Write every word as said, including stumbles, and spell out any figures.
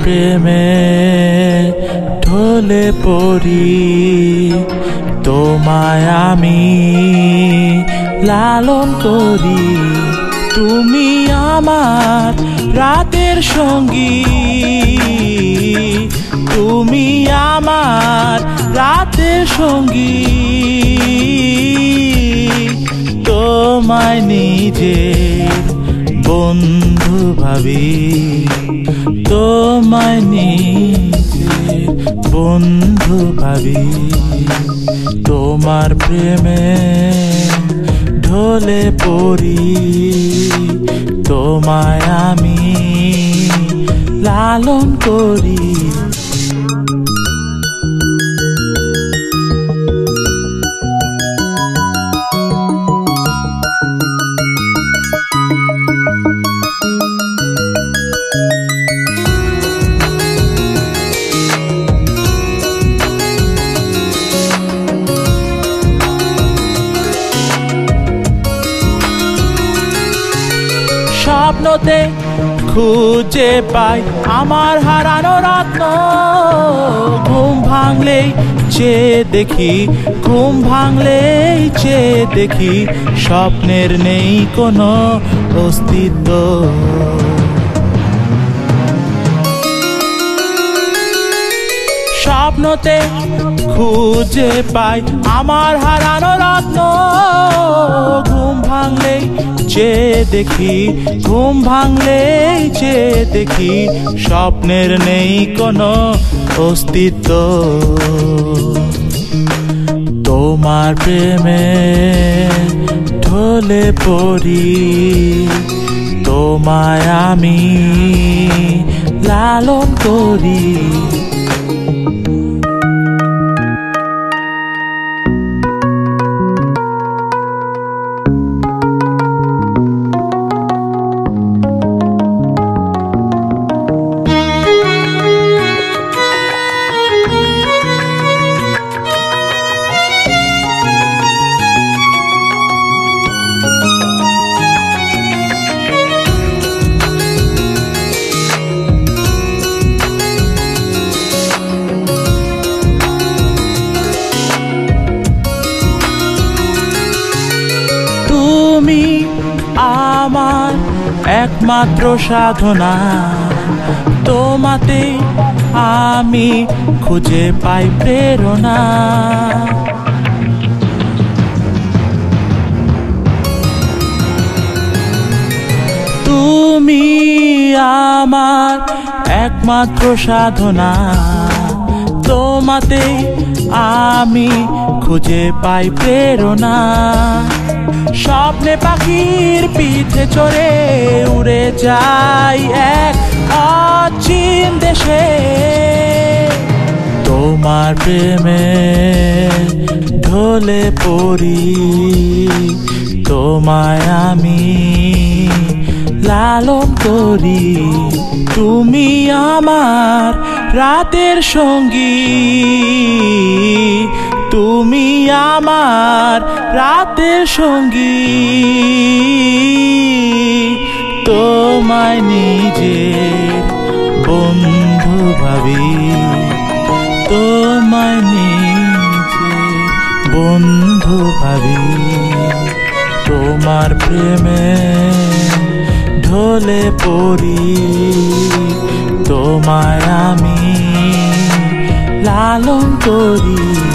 প্রেমে ঢলে পড়ি, তোমায় আমি লালন করি। তুমি আমার রাতের সঙ্গী, তুমি আমার রাতের সঙ্গী। তোমায় নিজের বন্ধু ভাবি, তোমায় নিজের বন্ধু ভাবি। তোমার প্রেমে ঢলে পড়ি, তোমায় আমি লালন করি। স্বপ্নতে খুঁজে পাই আমার হারানো রত্ন, ঘুম ভাঙলেই চেয়ে দেখি, ঘুম ভাঙলেই চেয়ে দেখি, স্বপ্নের নেই কোনো অস্তিত্ব। স্বপ্নতে খুঁজে পাই আমার হারানো রত্ন, ঘুম ভাঙলেই চেয়ে দেখি, ঘুম ভাঙলেই চেয়ে দেখি, স্বপ্নের নেই কোনো অস্তিত্ব। তোমার প্রেমে ঢলে পড়ি, তোমায় আমি লালন করি। তুমি আমার একমাত্র সাধনা, তোমাতে আমি খুঁজে পাই প্রেরণা। তুমি আমার একমাত্র সাধনা, তোমাতে আমি খুঁজে পাই প্রেরণা। স্বপ্নে পাখির পিঠে চড়ে উড়ে যাই এক অচিন দেশে, তোমার প্রেমে ঢলে পড়ি, তোমায় আমি লালন করি। তুমি আমার রাতের সঙ্গী, তুমি আমার রাতের সঙ্গী। তোমায় নিজের বন্ধু ভাবি, তোমায় নিজের বন্ধু ভাবি। তোমার প্রেমে ঢলে পড়ি, তোমায় আমি লালন করি।